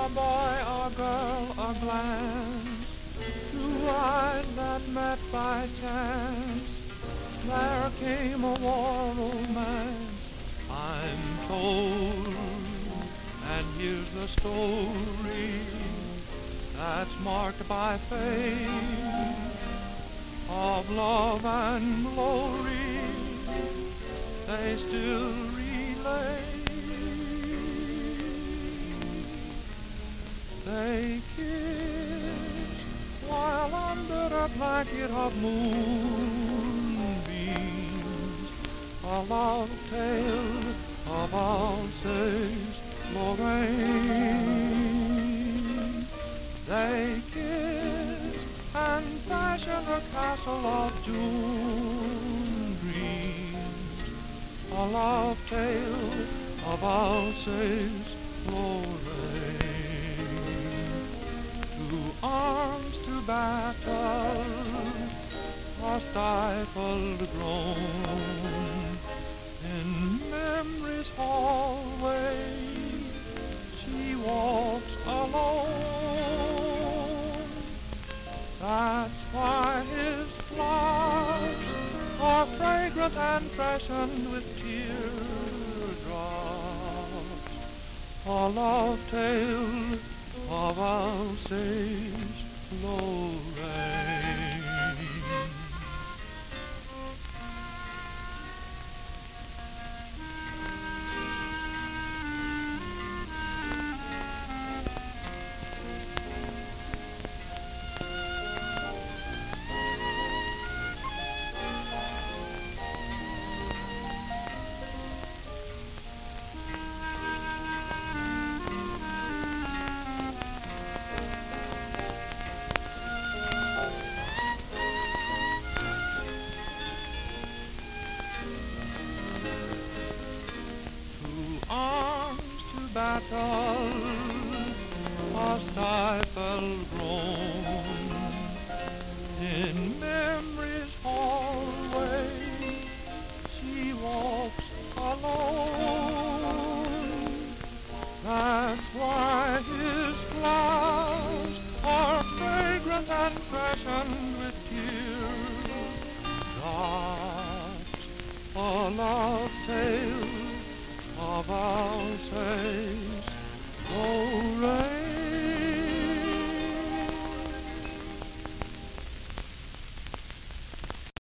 A boy, a girl, a glance, two eyes that met by chance. There came a war romance, I'm told, and here's the story that's marked by fate of love and glory. They still relate. They kiss while under a blanket of moonbeams, a love tale of Alsace-Lorraine. They kiss and fashion a castle of June dreams, a love tale of Alsace-Lorraine. To arms to battle, a stifled groan, in memory's hallway she walks alone. That's why his flowers are fragrant and freshened with teardrops, a love tale of Alsace-Lorraine. Arms to battle, a stifled groan, in memory's hallway she walks alone. That's why his flowers are fragrant and freshened with teardrops, a love tale of Alsace.